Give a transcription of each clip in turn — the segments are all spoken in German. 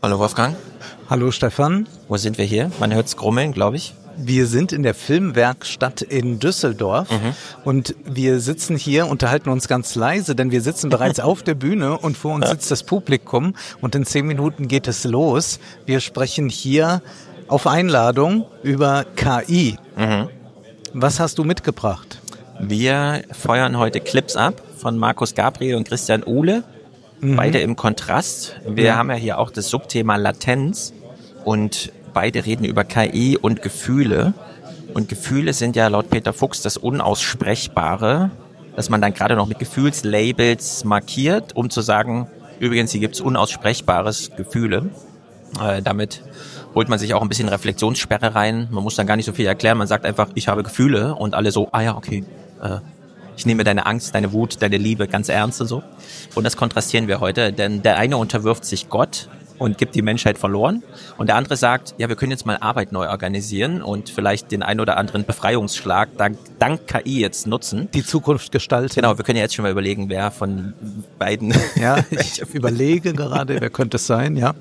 Hallo Wolfgang. Hallo Stefan. Wo sind wir hier? Man hört es grummeln, glaube ich. Wir sind in der Filmwerkstatt in Düsseldorf und wir sitzen hier, unterhalten uns ganz leise, denn wir sitzen bereits auf der Bühne und vor uns sitzt das Publikum und in 10 Minuten geht es los. Wir sprechen hier auf Einladung über KI. Was hast du mitgebracht? Wir feuern heute Clips ab von Markus Gabriel und Christian Uhle, beide im Kontrast. Wir haben ja hier auch das Subthema Latenz und beide reden über KI und Gefühle. Und Gefühle sind ja laut Peter Fuchs das Unaussprechbare, dass man dann gerade noch mit Gefühlslabels markiert, um zu sagen, übrigens, hier gibt's unaussprechbares Gefühle. Damit holt man sich auch ein bisschen Reflexionssperre rein. Man muss dann gar nicht so viel erklären. Man sagt einfach, ich habe Gefühle und alle so, okay, ich nehme deine Angst, deine Wut, deine Liebe ganz ernst und so. Und das kontrastieren wir heute, denn der eine unterwirft sich Gott und gibt die Menschheit verloren. Und der andere sagt, ja, wir können jetzt mal Arbeit neu organisieren und vielleicht den ein oder anderen Befreiungsschlag dank KI jetzt nutzen. Die Zukunft gestalten. Genau, wir können ja jetzt schon mal überlegen, wer von beiden... Ja, ich überlege gerade, wer könnte es sein, ja.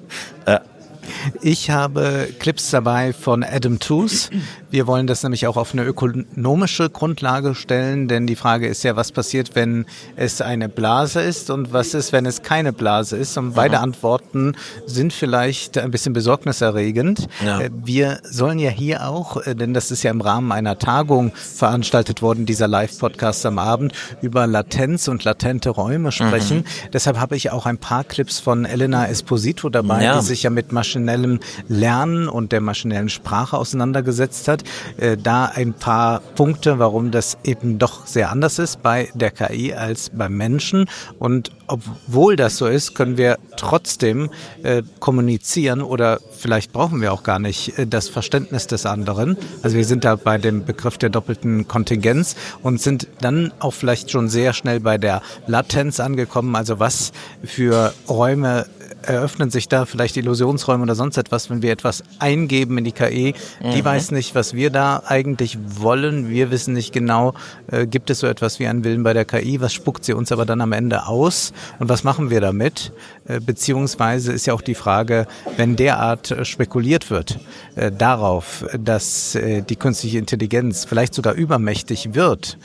Ich habe Clips dabei von Adam Tooze. Wir wollen das nämlich auch auf eine ökonomische Grundlage stellen, denn die Frage ist ja, was passiert, wenn es eine Blase ist und was ist, wenn es keine Blase ist? Und beide Antworten sind vielleicht ein bisschen besorgniserregend. Ja. Wir sollen ja hier auch, denn das ist ja im Rahmen einer Tagung veranstaltet worden, dieser Live-Podcast am Abend, über Latenz und latente Räume sprechen. Deshalb habe ich auch ein paar Clips von Elena Esposito dabei, die sich ja mit maschinellem Lernen und der maschinellen Sprache auseinandergesetzt hat. Da ein paar Punkte, warum das eben doch sehr anders ist bei der KI als beim Menschen. Und obwohl das so ist, können wir trotzdem kommunizieren oder vielleicht brauchen wir auch gar nicht das Verständnis des anderen. Also wir sind da bei dem Begriff der doppelten Kontingenz und sind dann auch vielleicht schon sehr schnell bei der Latenz angekommen. Also was für Räume eröffnen sich da, vielleicht Illusionsräume oder sonst etwas, wenn wir etwas eingeben in die KI. Die weiß nicht, was wir da eigentlich wollen. Wir wissen nicht genau, gibt es so etwas wie einen Willen bei der KI? Was spuckt sie uns aber dann am Ende aus? Und was machen wir damit? Beziehungsweise ist ja auch die Frage, wenn derart spekuliert wird darauf, dass die künstliche Intelligenz vielleicht sogar übermächtig wird,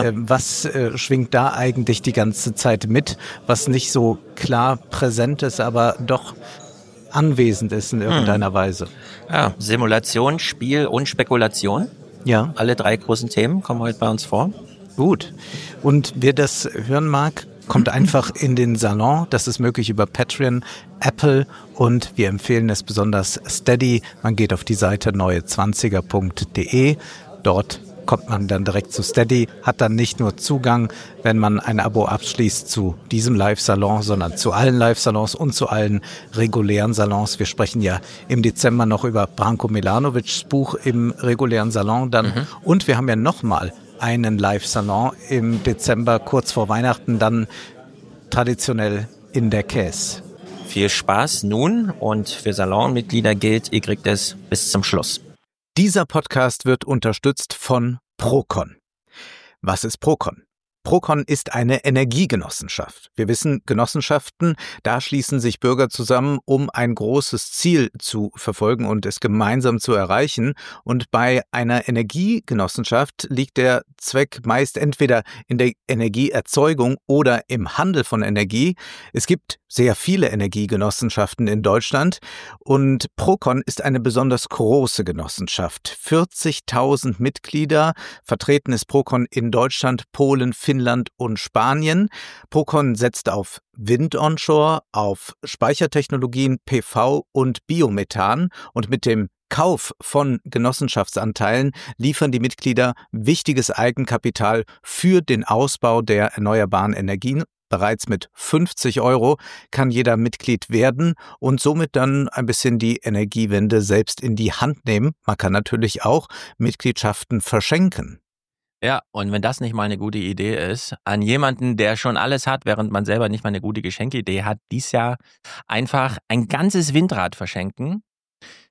was schwingt da eigentlich die ganze Zeit mit, was nicht so klar präsent ist, aber doch anwesend ist in irgendeiner Weise. Ja, Simulation, Spiel und Spekulation. Ja. Alle 3 großen Themen kommen heute bei uns vor. Gut. Und wer das hören mag, kommt einfach in den Salon. Das ist möglich über Patreon, Apple und wir empfehlen es besonders Steady. Man geht auf die Seite neue20er.de. Dort kommt man dann direkt zu Steady, hat dann nicht nur Zugang, wenn man ein Abo abschließt zu diesem Live-Salon, sondern zu allen Live-Salons und zu allen regulären Salons. Wir sprechen ja im Dezember noch über Branko Milanovics Buch im regulären Salon dann. Und wir haben ja nochmal einen Live-Salon im Dezember, kurz vor Weihnachten, dann traditionell in der Käse. Viel Spaß nun und für Salonmitglieder gilt, ihr kriegt es bis zum Schluss. Dieser Podcast wird unterstützt von Procon. Was ist Procon? Procon ist eine Energiegenossenschaft. Wir wissen, Genossenschaften, da schließen sich Bürger zusammen, um ein großes Ziel zu verfolgen und es gemeinsam zu erreichen. Und bei einer Energiegenossenschaft liegt der Zweck meist entweder in der Energieerzeugung oder im Handel von Energie. Es gibt sehr viele Energiegenossenschaften in Deutschland und Procon ist eine besonders große Genossenschaft. 40.000 Mitglieder, vertreten ist Procon in Deutschland, Polen, Finnland und Spanien. Procon setzt auf Wind onshore, auf Speichertechnologien, PV und Biomethan und mit dem Kauf von Genossenschaftsanteilen liefern die Mitglieder wichtiges Eigenkapital für den Ausbau der erneuerbaren Energien. Bereits mit 50 € kann jeder Mitglied werden und somit dann ein bisschen die Energiewende selbst in die Hand nehmen. Man kann natürlich auch Mitgliedschaften verschenken. Ja, und wenn das nicht mal eine gute Idee ist, an jemanden, der schon alles hat, während man selber nicht mal eine gute Geschenkidee hat, dies Jahr einfach ein ganzes Windrad verschenken.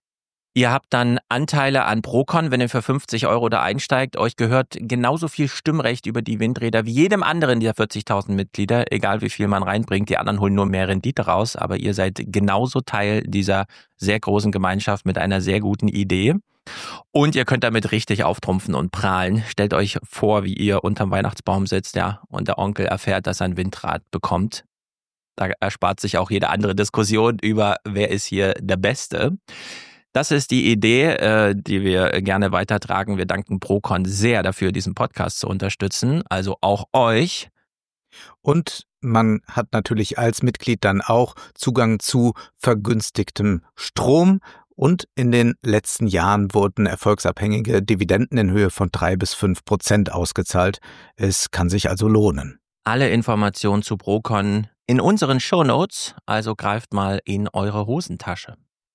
Ihr habt dann Anteile an Procon, wenn ihr für 50 € da einsteigt. Euch gehört genauso viel Stimmrecht über die Windräder wie jedem anderen dieser 40.000 Mitglieder, egal wie viel man reinbringt. Die anderen holen nur mehr Rendite raus, aber ihr seid genauso Teil dieser sehr großen Gemeinschaft mit einer sehr guten Idee. Und ihr könnt damit richtig auftrumpfen und prahlen. Stellt euch vor, wie ihr unterm Weihnachtsbaum sitzt, ja, und der Onkel erfährt, dass er ein Windrad bekommt. Da erspart sich auch jede andere Diskussion über, wer ist hier der Beste. Das ist die Idee, die wir gerne weitertragen. Wir danken Procon sehr dafür, diesen Podcast zu unterstützen. Also auch euch. Und man hat natürlich als Mitglied dann auch Zugang zu vergünstigtem Strom. Und in den letzten Jahren wurden erfolgsabhängige Dividenden in Höhe von 3-5% ausgezahlt. Es kann sich also lohnen. Alle Informationen zu Procon in unseren Shownotes. Also greift mal in eure Hosentasche.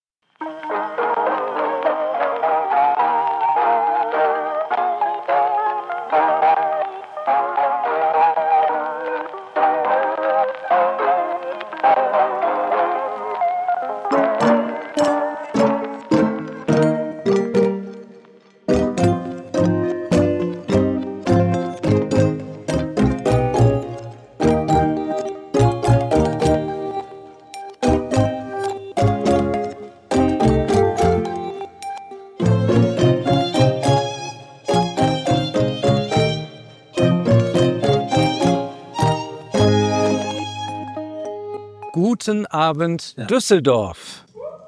Guten Abend, Düsseldorf.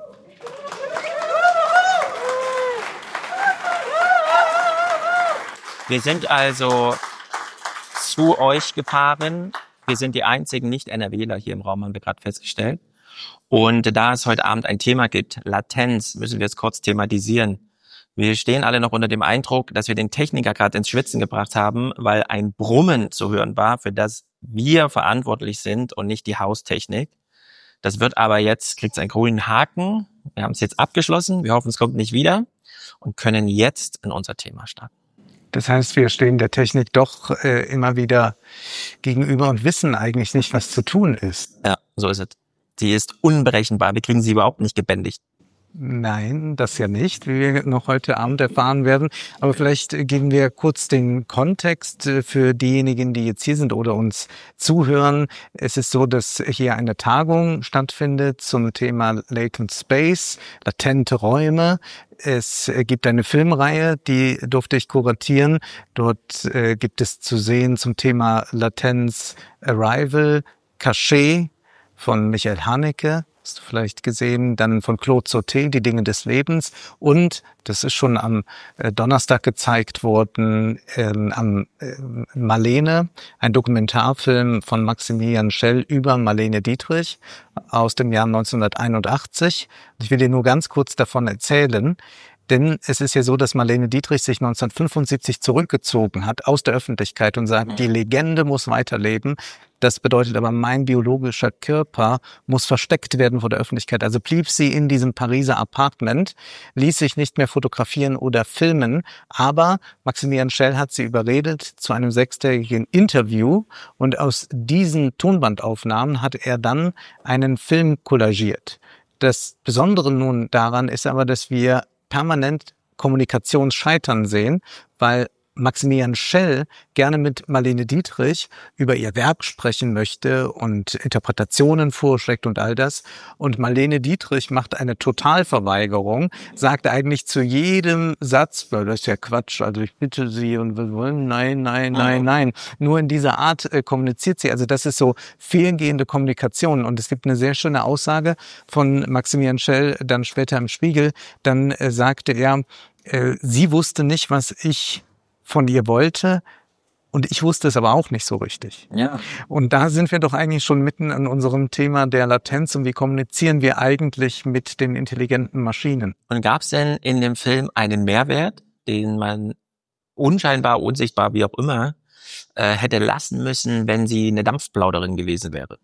Wir sind also zu euch gefahren. Wir sind die einzigen Nicht-NRWler hier im Raum, haben wir gerade festgestellt. Und da es heute Abend ein Thema gibt, Latenz, müssen wir es kurz thematisieren. Wir stehen alle noch unter dem Eindruck, dass wir den Techniker gerade ins Schwitzen gebracht haben, weil ein Brummen zu hören war, für das wir verantwortlich sind und nicht die Haustechnik. Das wird aber jetzt, kriegt es einen grünen Haken. Wir haben es jetzt abgeschlossen. Wir hoffen, es kommt nicht wieder und können jetzt in unser Thema starten. Das heißt, wir stehen der Technik doch immer wieder gegenüber und wissen eigentlich nicht, was zu tun ist. Ja, so ist es. Sie ist unberechenbar. Wir kriegen sie überhaupt nicht gebändigt. Nein, das ja nicht, wie wir noch heute Abend erfahren werden. Aber vielleicht geben wir kurz den Kontext für diejenigen, die jetzt hier sind oder uns zuhören. Es ist so, dass hier eine Tagung stattfindet zum Thema Latent Space, latente Räume. Es gibt eine Filmreihe, die durfte ich kuratieren. Dort gibt es zu sehen zum Thema Latenz Arrival, Cachet von Michael Haneke. Hast du vielleicht gesehen, dann von Claude Sauté, Die Dinge des Lebens. Und, das ist schon am Donnerstag gezeigt worden, Marlene, ein Dokumentarfilm von Maximilian Schell über Marlene Dietrich aus dem Jahr 1981. Ich will dir nur ganz kurz davon erzählen. Denn es ist ja so, dass Marlene Dietrich sich 1975 zurückgezogen hat aus der Öffentlichkeit und sagt, die Legende muss weiterleben. Das bedeutet aber, mein biologischer Körper muss versteckt werden vor der Öffentlichkeit. Also blieb sie in diesem Pariser Apartment, ließ sich nicht mehr fotografieren oder filmen. Aber Maximilian Schell hat sie überredet zu einem 6-tägigen Interview. Und aus diesen Tonbandaufnahmen hat er dann einen Film kollagiert. Das Besondere nun daran ist aber, dass wir permanent Kommunikationsscheitern sehen, weil Maximilian Schell gerne mit Marlene Dietrich über ihr Werk sprechen möchte und Interpretationen vorschlägt und all das. Und Marlene Dietrich macht eine Totalverweigerung, sagt eigentlich zu jedem Satz, das ist ja Quatsch, also ich bitte Sie und wir wollen, nein. Nur in dieser Art kommuniziert sie. Also das ist so fehlgehende Kommunikation. Und es gibt eine sehr schöne Aussage von Maximilian Schell, dann später im Spiegel. Dann sagte er, sie wusste nicht, was ich von ihr wollte und ich wusste es aber auch nicht so richtig. Ja. Und da sind wir doch eigentlich schon mitten an unserem Thema der Latenz und wie kommunizieren wir eigentlich mit den intelligenten Maschinen. Und gab es denn in dem Film einen Mehrwert, den man unscheinbar, unsichtbar, wie auch immer, hätte lassen müssen, wenn sie eine Dampfplauderin gewesen wäre?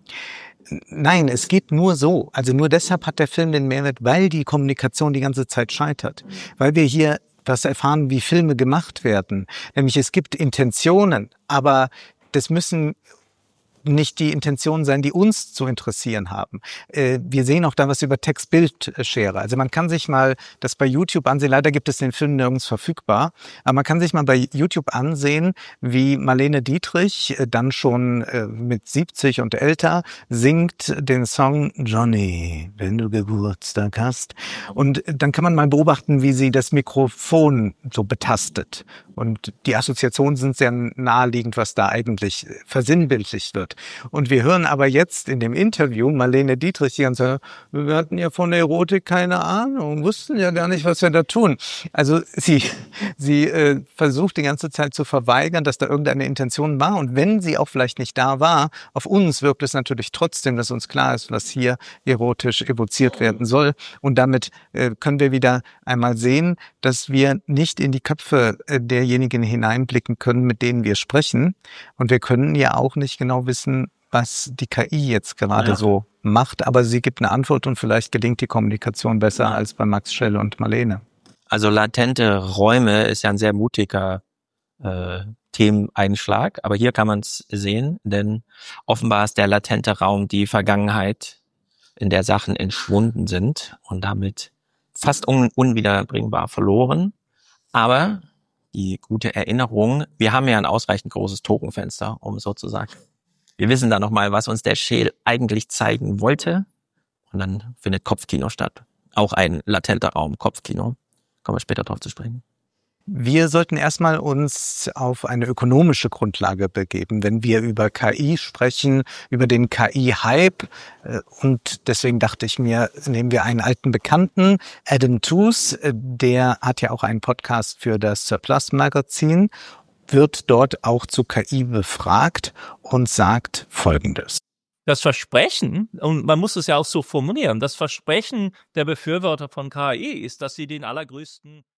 Nein, es geht nur so. Also nur deshalb hat der Film den Mehrwert, weil die Kommunikation die ganze Zeit scheitert. Weil wir hier das erfahren, wie Filme gemacht werden. Nämlich es gibt Intentionen, aber das müssen nicht die Intentionen sein, die uns zu interessieren haben. Wir sehen auch da was über Text-Bild-Schere. Also man kann sich mal das bei YouTube ansehen. Leider gibt es den Film nirgends verfügbar. Aber man kann sich mal bei YouTube ansehen, wie Marlene Dietrich dann schon mit 70 und älter singt den Song Johnny, wenn du Geburtstag hast. Und dann kann man mal beobachten, wie sie das Mikrofon so betastet. Und die Assoziationen sind sehr naheliegend, was da eigentlich versinnbildlicht wird. Und wir hören aber jetzt in dem Interview Marlene Dietrich, die ganze, wir hatten ja von der Erotik keine Ahnung, wussten ja gar nicht, was wir da tun. Also sie versucht die ganze Zeit zu verweigern, dass da irgendeine Intention war. Und wenn sie auch vielleicht nicht da war, auf uns wirkt es natürlich trotzdem, dass uns klar ist, was hier erotisch evoziert werden soll. Und damit können wir wieder einmal sehen, dass wir nicht in die Köpfe derjenigen hineinblicken können, mit denen wir sprechen. Und wir können ja auch nicht genau wissen, was die KI jetzt gerade so macht. Aber sie gibt eine Antwort und vielleicht gelingt die Kommunikation besser als bei Max Schell und Marlene. Also latente Räume ist ja ein sehr mutiger Themeneinschlag. Aber hier kann man es sehen, denn offenbar ist der latente Raum die Vergangenheit, in der Sachen entschwunden sind und damit fast unwiederbringbar verloren. Aber die gute Erinnerung, wir haben ja ein ausreichend großes Tokenfenster, um sozusagen. Wir wissen dann nochmal, was uns der Schädel eigentlich zeigen wollte. Und dann findet Kopfkino statt. Auch ein latenter Raum, Kopfkino. Kommen wir später drauf zu sprechen. Wir sollten erstmal uns auf eine ökonomische Grundlage begeben, wenn wir über KI sprechen, über den KI-Hype. Und deswegen dachte ich mir, nehmen wir einen alten Bekannten, Adam Tooze, der hat ja auch einen Podcast für das Surplus-Magazin, wird dort auch zu KI befragt und sagt Folgendes. Das Versprechen, und man muss es ja auch so formulieren, das Versprechen der Befürworter von KI ist, dass sie den allergrößten